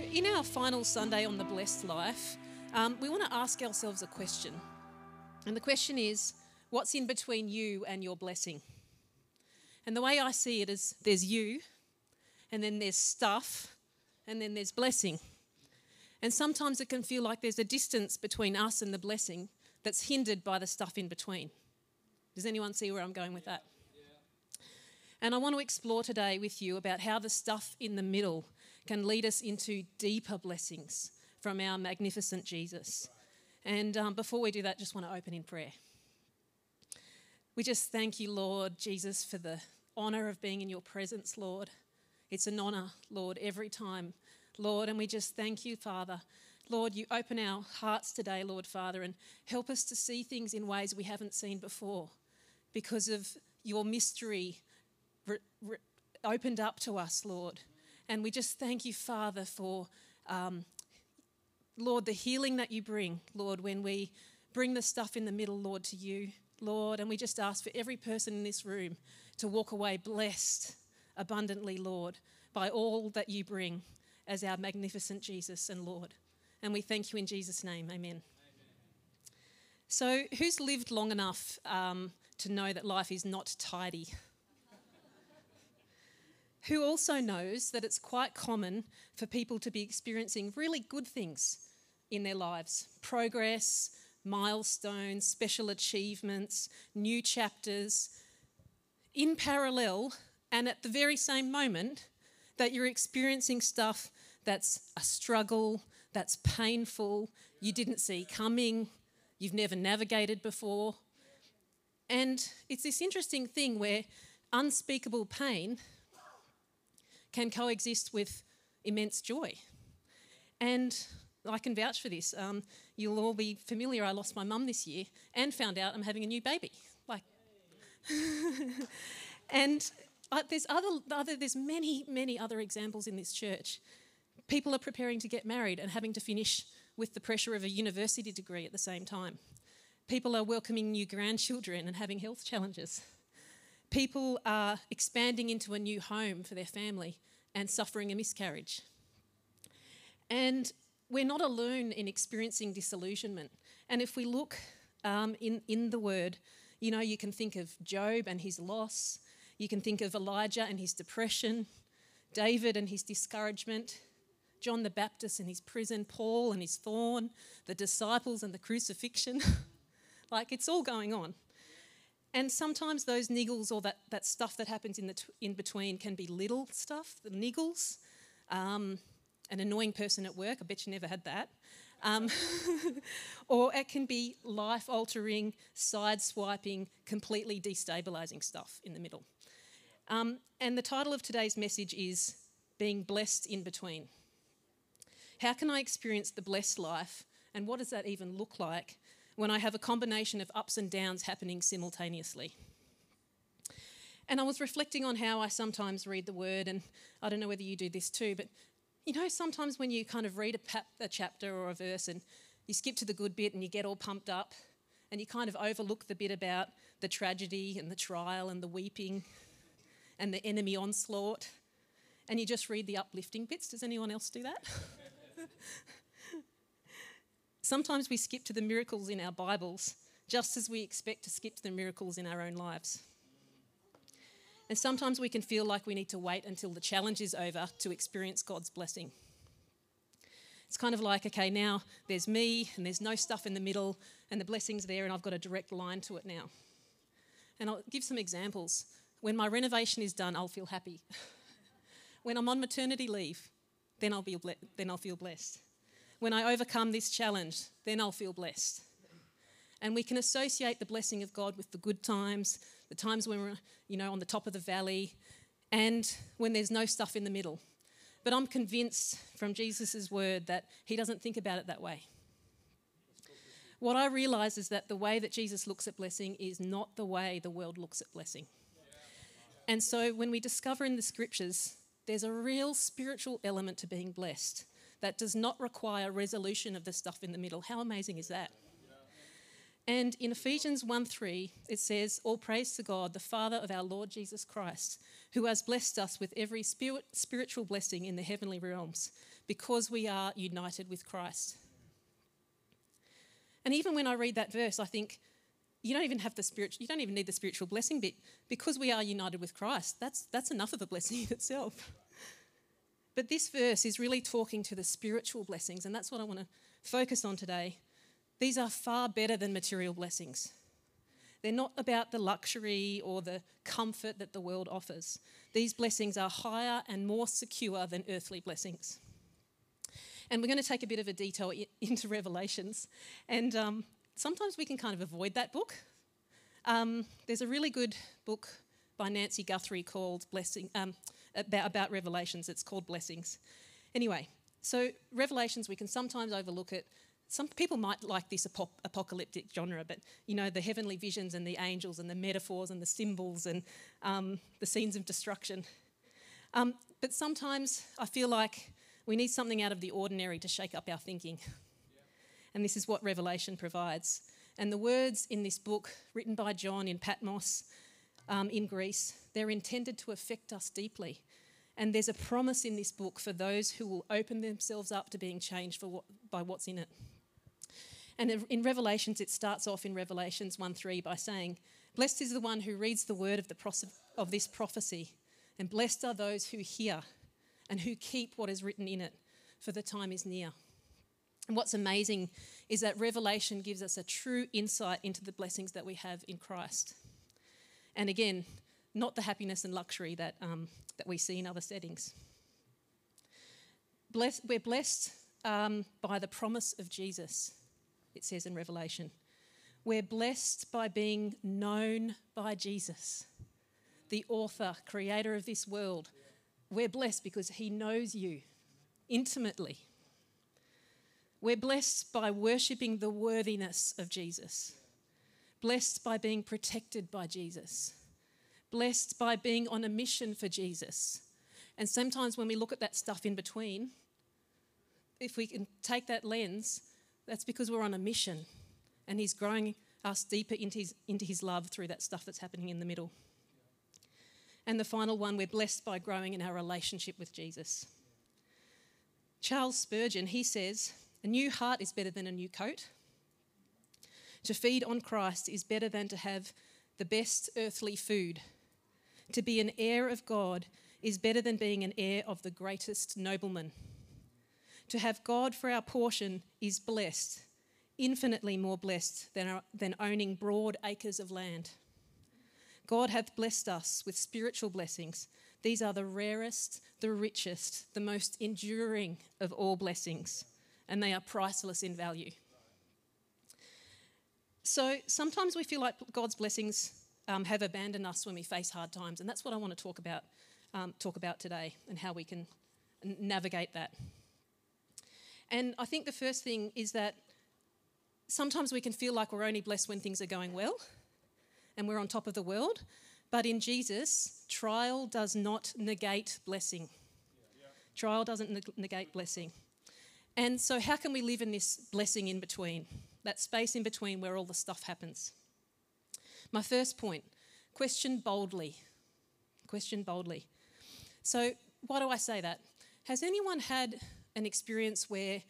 in our final Sunday on the Blessed Life, we want to ask ourselves a question. And the question is, what's in between you and your blessing? And the way I see it is there's you, and then there's stuff, and then there's blessing. And sometimes it can feel like there's a distance between us and the blessing that's hindered by the stuff in between. Does anyone see where I'm going with that? And I want to explore today with you about how the stuff in the middle can lead us into deeper blessings from our magnificent Jesus. And before we do that, just want to open in prayer. We just thank you, Lord Jesus, for the honour of being in your presence, Lord. It's an honour, Lord, every time, Lord. And we just thank you, Father. Lord, you open our hearts today, Lord, Father, and help us to see things in ways we haven't seen before because of your mystery opened up to us, Lord. And we just thank you, Father, for, Lord, the healing that you bring, Lord, when we bring the stuff in the middle, Lord, to you, Lord. And we just ask for every person in this room to walk away blessed abundantly, Lord, by all that you bring as our magnificent Jesus and Lord. And we thank you in Jesus' name. Amen. So who's lived long enough to know that life is not tidy? Who also knows that it's quite common for people to be experiencing really good things in their lives? Progress, milestones, special achievements, new chapters. In parallel and at the very same moment that you're experiencing stuff that's a struggle, that's painful, you didn't see coming, you've never navigated before. And it's this interesting thing where unspeakable pain can coexist with immense joy. And I can vouch for this. You'll all be familiar, I lost my mum this year and found out I'm having a new baby. And there's many other examples in this church. People are preparing to get married and having to finish with the pressure of a university degree at the same time. People are welcoming new grandchildren and having health challenges. People are expanding into a new home for their family and suffering a miscarriage. And we're not alone in experiencing disillusionment. And if we look in the Word, you know, you can think of Job and his loss. You can think of Elijah and his depression, David and his discouragement, John the Baptist and his prison, Paul and his thorn, the disciples and the crucifixion. Like, it's all going on. And sometimes those niggles or that stuff that happens in between can be little stuff, the niggles. An annoying person at work, I bet you never had that. Or it can be life-altering, side-swiping, completely destabilising stuff in the middle. And the title of today's message is Being Blessed in Between. How can I experience the blessed life, and what does that even look like when I have a combination of ups and downs happening simultaneously? And I was reflecting on how I sometimes read the Word, and I don't know whether you do this too, but you know, sometimes when you kind of read a chapter or a verse and you skip to the good bit and you get all pumped up and you kind of overlook the bit about the tragedy and the trial and the weeping and the enemy onslaught, and you just read the uplifting bits. Does anyone else do that? Sometimes we skip to the miracles in our Bibles just as we expect to skip to the miracles in our own lives. And sometimes we can feel like we need to wait until the challenge is over to experience God's blessing. It's kind of like, okay, now there's me and there's no stuff in the middle and the blessing's there and I've got a direct line to it now. And I'll give some examples. When my renovation is done, I'll feel happy. When I'm on maternity leave, then I'll feel blessed. When I overcome this challenge, then I'll feel blessed. And we can associate the blessing of God with the good times, the times when we're, you know, on the top of the valley, and when there's no stuff in the middle. But I'm convinced from Jesus' word that he doesn't think about it that way. What I realise is that the way that Jesus looks at blessing is not the way the world looks at blessing. And so when we discover in the scriptures, there's a real spiritual element to being blessed that does not require resolution of the stuff in the middle. How amazing is that? And in Ephesians 1:3, it says, "All praise to God, the Father of our Lord Jesus Christ, who has blessed us with every spiritual blessing in the heavenly realms, because we are united with Christ." And even when I read that verse, I think, you don't even need the spiritual blessing bit, because we are united with Christ. That's enough of a blessing in itself. But this verse is really talking to the spiritual blessings, and that's what I want to focus on today. These are far better than material blessings. They're not about the luxury or the comfort that the world offers. These blessings are higher and more secure than earthly blessings. And we're going to take a bit of a detour into Revelations. And sometimes we can kind of avoid that book. There's a really good book by Nancy Guthrie called about Revelations. It's called Blessings. Anyway, so Revelations, we can sometimes overlook it. Some people might like this apocalyptic genre, but, the heavenly visions and the angels and the metaphors and the symbols and the scenes of destruction. But sometimes I feel like we need something out of the ordinary to shake up our thinking. And this is what Revelation provides. And the words in this book, written by John in Patmos in Greece, they're intended to affect us deeply. And there's a promise in this book for those who will open themselves up to being changed by what's in it. And in Revelations, it starts off in Revelations 1:3 by saying, "Blessed is the one who reads the word of this prophecy, and blessed are those who hear and who keep what is written in it, for the time is near." And what's amazing is that Revelation gives us a true insight into the blessings that we have in Christ. And again, not the happiness and luxury that we see in other settings. We're blessed by the promise of Jesus, it says in Revelation. We're blessed by being known by Jesus, the author, creator of this world. We're blessed because he knows you intimately. We're blessed by worshipping the worthiness of Jesus. Blessed by being protected by Jesus. Blessed by being on a mission for Jesus. And sometimes when we look at that stuff in between, if we can take that lens, that's because we're on a mission and he's growing us deeper into his love through that stuff that's happening in the middle. And the final one, we're blessed by growing in our relationship with Jesus. Charles Spurgeon, he says, "A new heart is better than a new coat. To feed on Christ is better than to have the best earthly food. To be an heir of God is better than being an heir of the greatest nobleman. To have God for our portion is blessed, infinitely more blessed than owning broad acres of land. God hath blessed us with spiritual blessings. These are the rarest, the richest, the most enduring of all blessings, and they are priceless in value." So sometimes we feel like God's blessings have abandoned us when we face hard times, and that's what I want to talk about today and how we can navigate that. And I think the first thing is that sometimes we can feel like we're only blessed when things are going well and we're on top of the world, but in Jesus, trial does not negate blessing. Trial doesn't negate blessing. And so how can we live in this blessing in between, that space in between where all the stuff happens? My first point, question boldly. Question boldly. So why do I say that? Has anyone had an experience where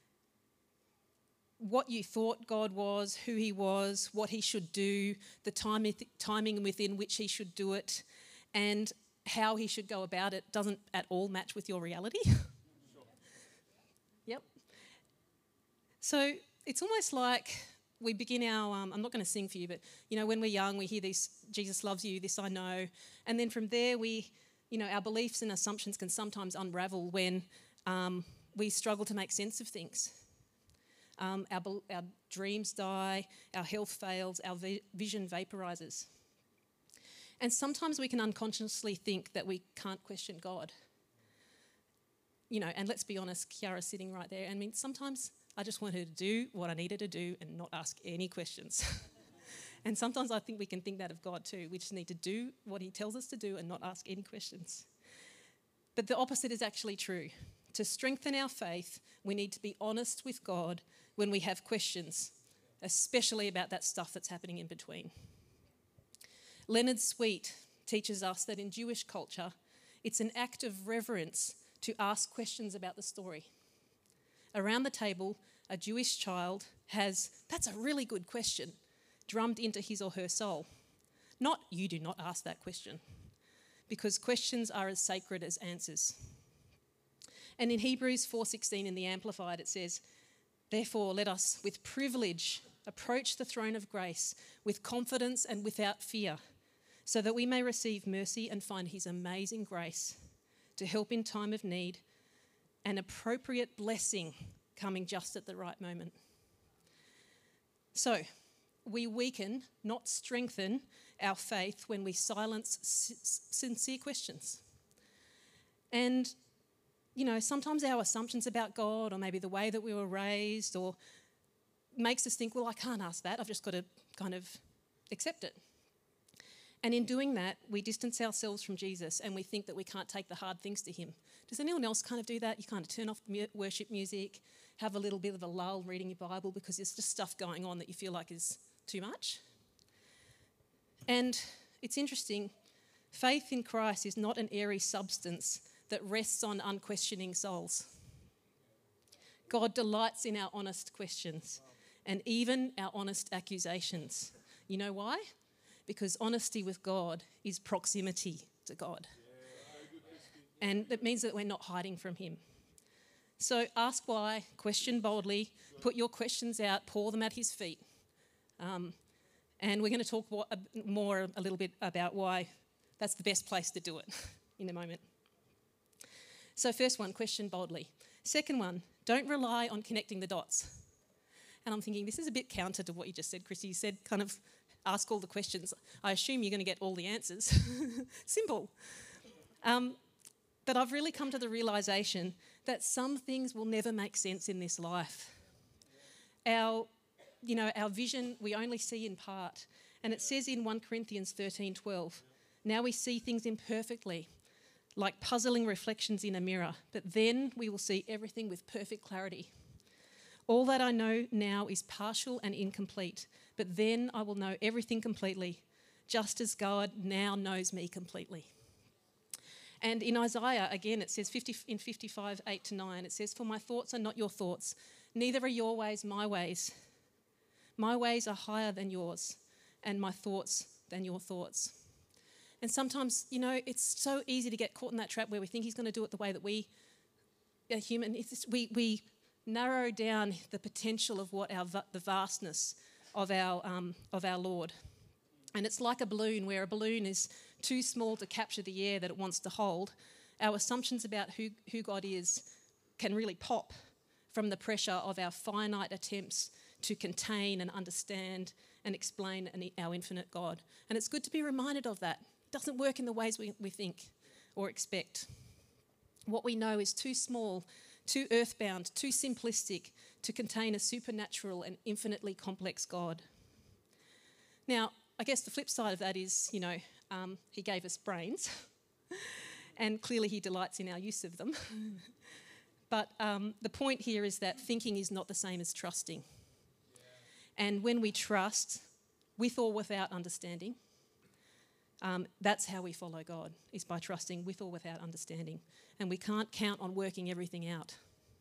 what you thought God was, who he was, what he should do, the timing within which he should do it, and how he should go about it doesn't at all match with your reality? Yep. So it's almost like we begin our, I'm not going to sing for you, but, when we're young, we hear this, Jesus loves you, this I know. And then from there, our beliefs and assumptions can sometimes unravel when we struggle to make sense of things. Our dreams die, our health fails, our vision vaporises. And sometimes we can unconsciously think that we can't question God. And let's be honest, Kiara's sitting right there. I mean, sometimes I just want her to do what I need her to do and not ask any questions. And sometimes I think we can think that of God too. We just need to do what he tells us to do and not ask any questions. But the opposite is actually true. To strengthen our faith, we need to be honest with God when we have questions especially about that stuff that's happening in between. Leonard Sweet teaches us that in Jewish culture, it's an act of reverence to ask questions about the story. Around the table, a Jewish child has, "That's a really good question," drummed into his or her soul. Not, "You do not ask that question," because questions are as sacred as answers. And in Hebrews 4:16 in the Amplified, it says, "Therefore let us with privilege approach the throne of grace with confidence and without fear, so that we may receive mercy and find his amazing grace to help in time of need, an appropriate blessing coming just at the right moment." So, we weaken, not strengthen, our faith when we silence sincere questions. And, sometimes our assumptions about God, or maybe the way that we were raised, or makes us think, well, I can't ask that, I've just got to kind of accept it. And in doing that, we distance ourselves from Jesus and we think that we can't take the hard things to him. Does anyone else kind of do that? You kind of turn off the worship music, have a little bit of a lull reading your Bible because there's just stuff going on that you feel like is too much. And it's interesting, faith in Christ is not an airy substance that rests on unquestioning souls. God delights in our honest questions and even our honest accusations. You know why? Because honesty with God is proximity to God. And that means that we're not hiding from him. So ask why, question boldly, put your questions out, pour them at his feet. And we're going to talk more a little bit about why that's the best place to do it in a moment. So first one, question boldly. Second one, don't rely on connecting the dots. And I'm thinking, this is a bit counter to what you just said, Chrissy. You said kind of ask all the questions. I assume you're going to get all the answers. Simple. But I've really come to the realisation that some things will never make sense in this life. Our vision, we only see in part. And it says in 1 Corinthians 13:12, "Now we see things imperfectly, like puzzling reflections in a mirror, but then we will see everything with perfect clarity. All that I know now is partial and incomplete, but then I will know everything completely, just as God now knows me completely." And in Isaiah, again, it says in 55:8-9, it says, "For my thoughts are not your thoughts, neither are your ways my ways. My ways are higher than yours, and my thoughts than your thoughts." And sometimes, it's so easy to get caught in that trap where we think he's going to do it the way that we are human. We narrow down the potential of what the vastness of our Lord. And it's like a balloon, where a balloon is too small to capture the air that it wants to hold. Our assumptions about who God is can really pop from the pressure of our finite attempts to contain and understand and explain our infinite God. And it's good to be reminded of that. It doesn't work in the ways we think or expect. What we know is too small, too earthbound, too simplistic to contain a supernatural and infinitely complex God. Now, I guess the flip side of that is, he gave us brains, and clearly he delights in our use of them. But the point here is that thinking is not the same as trusting. And when we trust, with or without understanding, that's how we follow God, is by trusting with or without understanding. And we can't count on working everything out.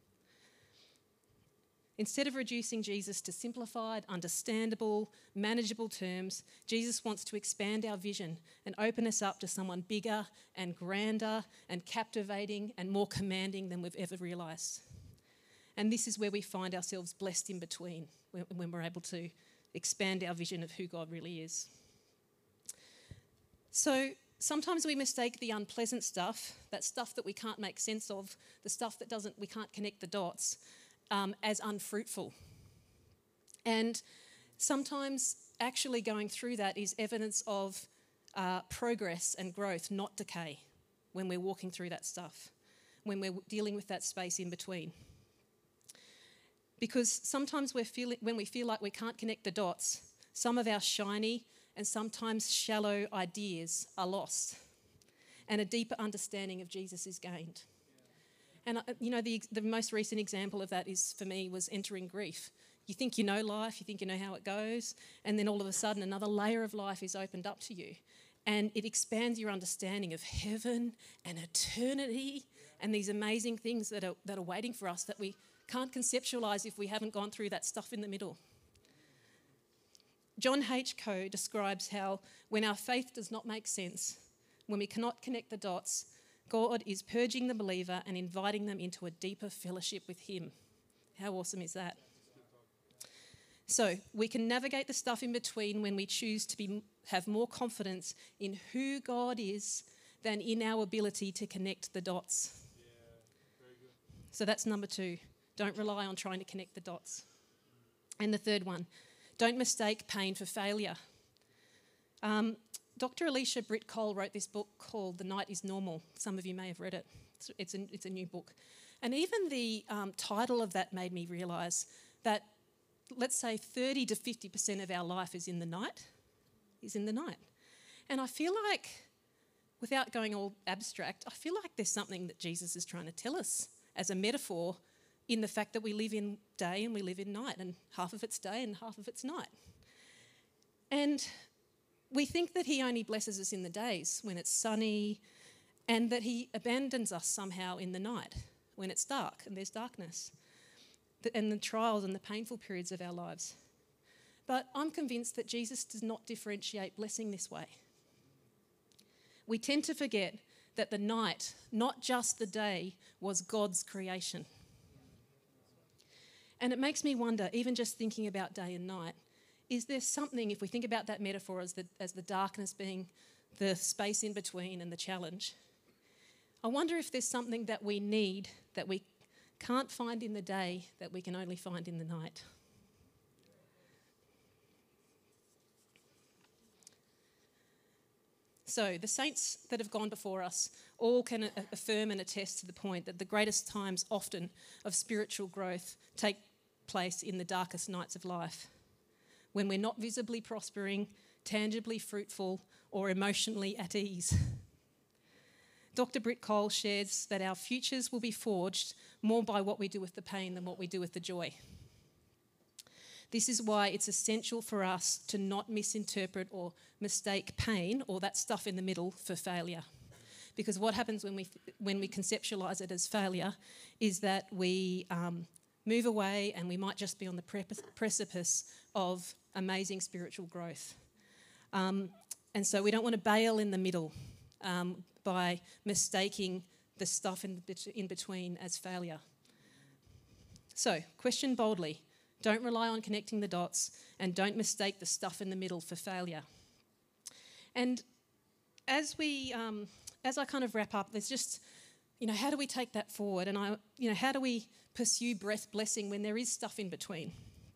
Instead of reducing Jesus to simplified, understandable, manageable terms, Jesus wants to expand our vision and open us up to someone bigger and grander and captivating and more commanding than we've ever realised. And this is where we find ourselves blessed in between, when we're able to expand our vision of who God really is. So sometimes we mistake the unpleasant stuff, that stuff that we can't make sense of, the stuff that we can't connect the dots, as unfruitful. And sometimes actually going through that is evidence of progress and growth, not decay, when we're walking through that stuff, when we're dealing with that space in between. Because sometimes when we feel like we can't connect the dots, some of our shiny and sometimes shallow ideas are lost, and a deeper understanding of Jesus is gained. And the most recent example of that for me was entering grief. You think you know life, you think you know how it goes, and then all of a sudden another layer of life is opened up to you. And it expands your understanding of heaven and eternity and these amazing things that are waiting for us that we can't conceptualise if we haven't gone through that stuff in the middle. John H. Coe describes how when our faith does not make sense, when we cannot connect the dots, God is purging the believer and inviting them into a deeper fellowship with him. How awesome is that? So we can navigate the stuff in between when we choose to have more confidence in who God is than in our ability to connect the dots. Yeah, very good. So that's number 2. Don't rely on trying to connect the dots. And the third one, don't mistake pain for failure. Dr. Alicia Britt Cole wrote this book called The Night is Normal. Some of you may have read it. It's a new book. And even the title of that made me realise that, let's say, 30 to 50% of our life is in the night. And I feel like, without going all abstract, I feel like there's something that Jesus is trying to tell us as a metaphor in the fact that we live in day and we live in night, and half of it's day and half of it's night. And we think that he only blesses us in the days when it's sunny, and that he abandons us somehow in the night when it's dark and there's darkness, and the trials and the painful periods of our lives. But I'm convinced that Jesus does not differentiate blessing this way. We tend to forget that the night, not just the day, was God's creation. And it makes me wonder, even just thinking about day and night, is there something, if we think about that metaphor as the darkness being the space in between and the challenge, I wonder if there's something that we need that we can't find in the day that we can only find in the night. So the saints that have gone before us all can affirm and attest to the point that the greatest times often of spiritual growth take place in the darkest nights of life, when we're not visibly prospering, tangibly fruitful, or emotionally at ease. Dr. Britt Cole shares that our futures will be forged more by what we do with the pain than what we do with the joy. This is why it's essential for us to not misinterpret or mistake pain or that stuff in the middle for failure. Because what happens when we conceptualise it as failure is that we move away, and we might just be on the precipice of amazing spiritual growth. And so we don't want to bail in the middle by mistaking the stuff in between as failure. So, question boldly. Don't rely on connecting the dots, and don't mistake the stuff in the middle for failure. And as I kind of wrap up, there's just, how do we take that forward? And how do we pursue blessing when there is stuff in between?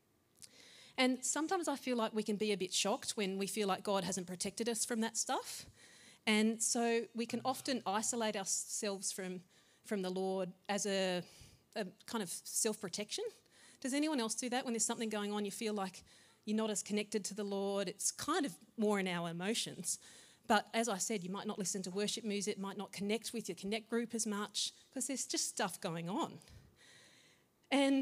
And sometimes I feel like we can be a bit shocked when we feel like God hasn't protected us from that stuff. And so we can often isolate ourselves from the Lord as a kind of self-protection. Does anyone else do that when there's something going on? You feel like you're not as connected to the Lord. It's kind of more in our emotions. But as I said, you might not listen to worship music, might not connect with your Connect group as much, because there's just stuff going on. And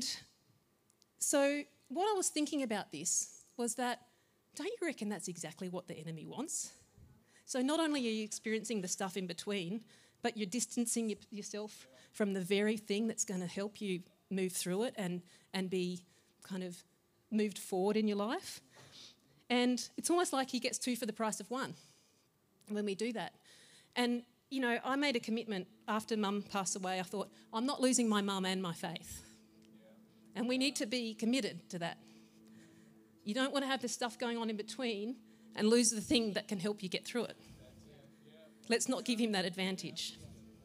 so what I was thinking about this was that, don't you reckon that's exactly what the enemy wants? So not only are you experiencing the stuff in between, but you're distancing yourself from the very thing that's going to help you move through it and be kind of moved forward in your life. And it's almost like he gets 2 for the price of 1 when we do that. And, I made a commitment after Mum passed away. I thought, I'm not losing my mum and my faith. And we need to be committed to that. You don't want to have this stuff going on in between and lose the thing that can help you get through it. Let's not give him that advantage.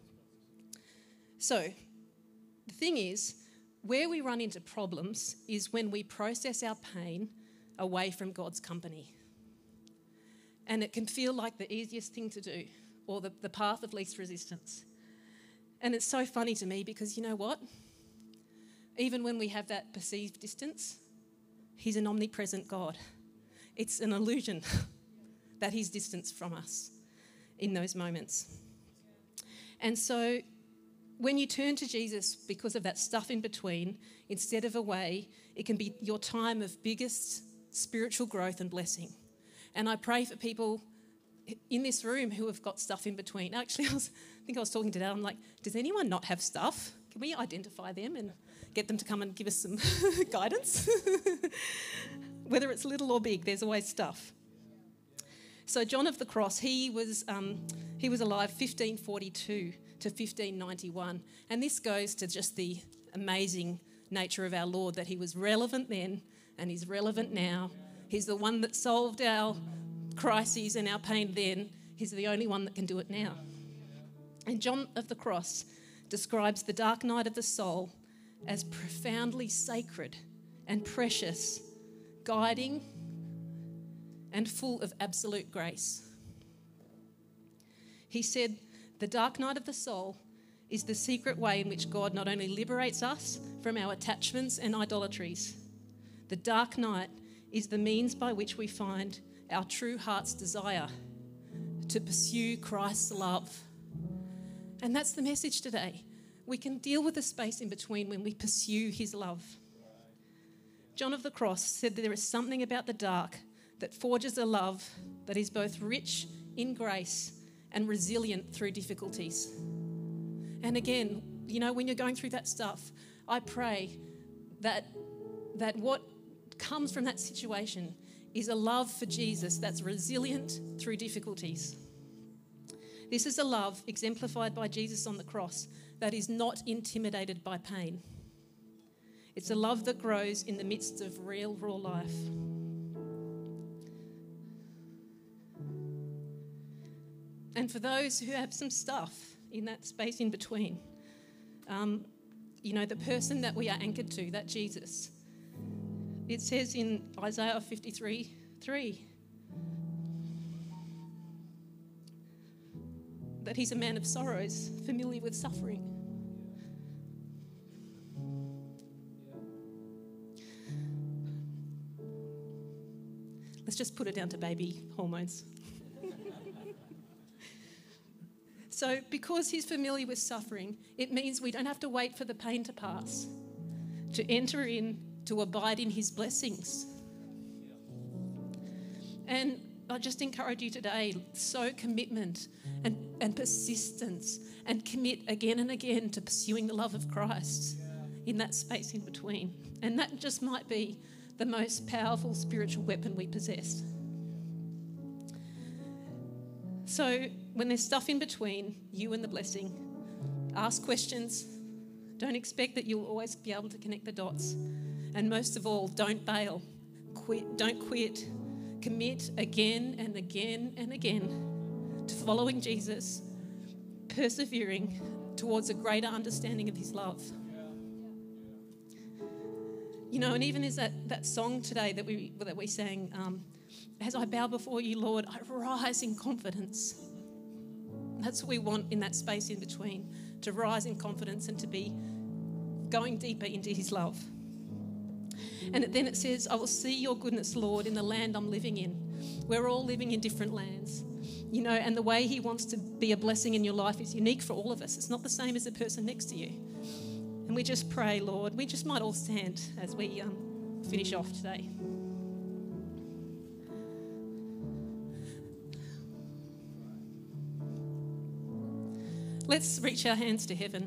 So, the thing is, where we run into problems is when we process our pain away from God's company. And it can feel like the easiest thing to do, or the path of least resistance. And it's so funny to me because you know what? Even when we have that perceived distance, he's an omnipresent God. It's an illusion that he's distanced from us in those moments. And so when you turn to Jesus because of that stuff in between, instead of away, it can be your time of biggest spiritual growth and blessing. And I pray for people in this room who have got stuff in between. Actually, I think I was talking to Dad. I'm like, does anyone not have stuff? Can we identify them and get them to come and give us some guidance? Whether it's little or big, there's always stuff. So John of the Cross, he was alive 1542 to 1591. And this goes to just the amazing nature of our Lord, that he was relevant then and he's relevant now. He's the one that solved our crises and our pain then. He's the only one that can do it now. And John of the Cross describes the dark night of the soul as profoundly sacred and precious, guiding and full of absolute grace. He said, the dark night of the soul is the secret way in which God not only liberates us from our attachments and idolatries. The dark night is the means by which we find our true heart's desire to pursue Christ's love. And that's the message today. We can deal with the space in between when we pursue his love. John of the Cross said that there is something about the dark that forges a love that is both rich in grace and resilient through difficulties. And again, you know, when you're going through that stuff, I pray that what comes from that situation is a love for Jesus that's resilient through difficulties. This is a love exemplified by Jesus on the cross that is not intimidated by pain. It's a love that grows in the midst of real, raw life. And for those who have some stuff in that space in between, you know, the person that we are anchored to, that Jesus, it says in Isaiah 53:3 that he's a man of sorrows, familiar with suffering. Let's just put it down to baby hormones. So because he's familiar with suffering, it means we don't have to wait for the pain to pass to enter in, to abide in his blessings. And I just encourage you today, sow commitment and persistence and commit again and again to pursuing the love of Christ in that space in between. And that just might be the most powerful spiritual weapon we possess. So when there's stuff in between you and the blessing, ask questions. Don't expect that you'll always be able to connect the dots. And most of all, don't bail. Don't quit. Commit again and again and again to following Jesus, persevering towards a greater understanding of his love. You know, and even as that song today that we sang, as I bow before you, Lord, I rise in confidence. That's what we want in that space in between, to rise in confidence and to be going deeper into his love. And then it says, I will see your goodness, Lord, in the land I'm living in. We're all living in different lands, you know, and the way he wants to be a blessing in your life is unique for all of us. It's not the same as the person next to you. And we just pray, Lord, we just might all stand as we finish off today. Let's reach our hands to heaven.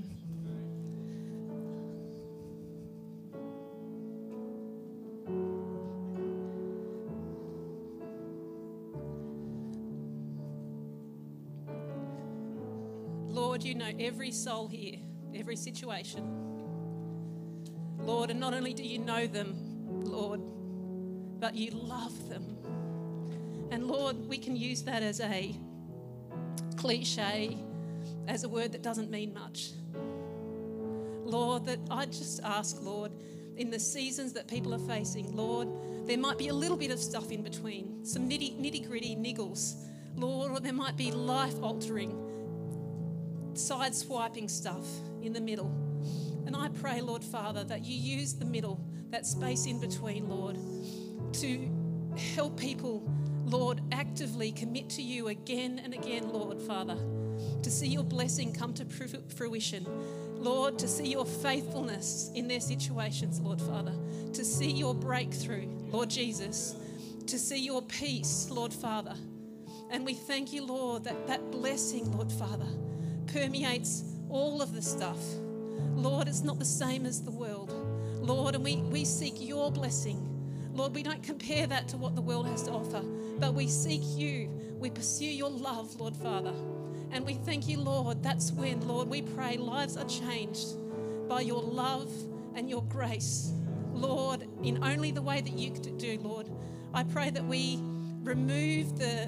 Lord, you know every soul here, every situation. Lord, and not only do you know them, Lord, but you love them. And Lord, we can use that as a cliche, as a word that doesn't mean much. Lord, that I just ask, Lord, in the seasons that people are facing, Lord, there might be a little bit of stuff in between, some nitty-gritty niggles, Lord, or there might be life-altering, side-swiping stuff in the middle. And I pray, Lord Father, that you use the middle, that space in between, Lord, to help people, Lord, actively commit to you again and again, Lord Father, to see your blessing come to fruition Lord, to see your faithfulness in their situations, Lord Father, to see your breakthrough, Lord Jesus, to see your peace, Lord Father. And we thank you, Lord, that that blessing, Lord Father, permeates all of the stuff. Lord, it's not the same as the world. Lord, and we seek your blessing. Lord, we don't compare that to what the world has to offer, but we seek you. We pursue your love, Lord Father. And we thank you, Lord, that's when, Lord, we pray lives are changed by your love and your grace. Lord, in only the way that you could do, Lord, I pray that we remove the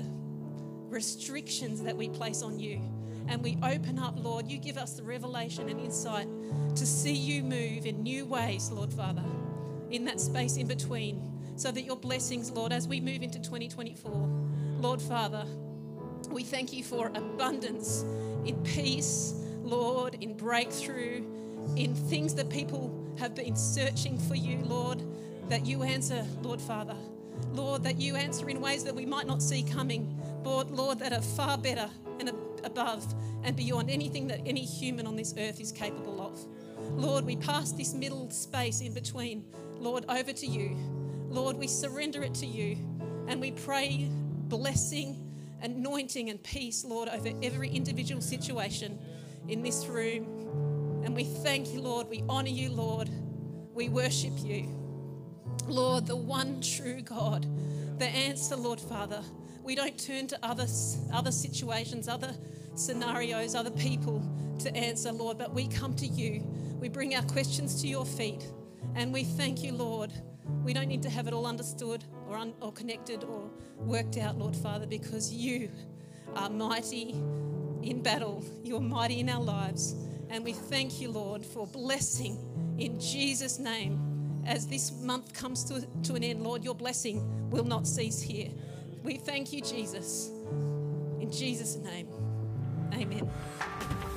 restrictions that we place on you and we open up, Lord. You give us the revelation and insight to see you move in new ways, Lord Father, in that space in between, so that your blessings, Lord, as we move into 2024, Lord Father, we thank you for abundance in peace, Lord, in breakthrough, in things that people have been searching for you, Lord, that you answer, Lord Father. Lord, that you answer in ways that we might not see coming, but Lord, that are far better and above and beyond anything that any human on this earth is capable of. Lord, we pass this middle space in between, Lord, over to you. Lord, we surrender it to you and we pray blessing, anointing and peace, Lord, over every individual situation in this room. And we thank you, Lord. We honour you, Lord. We worship you. Lord, the one true God, the answer, Lord Father. We don't turn to other situations, other scenarios, other people to answer, Lord, but we come to you. We bring our questions to your feet and we thank you, Lord. We don't need to have it all understood or connected or worked out, Lord Father, because you are mighty in battle. You're mighty in our lives. And we thank you, Lord, for blessing in Jesus' name. As this month comes to an end, Lord, your blessing will not cease here. We thank you, Jesus. In Jesus' name, amen.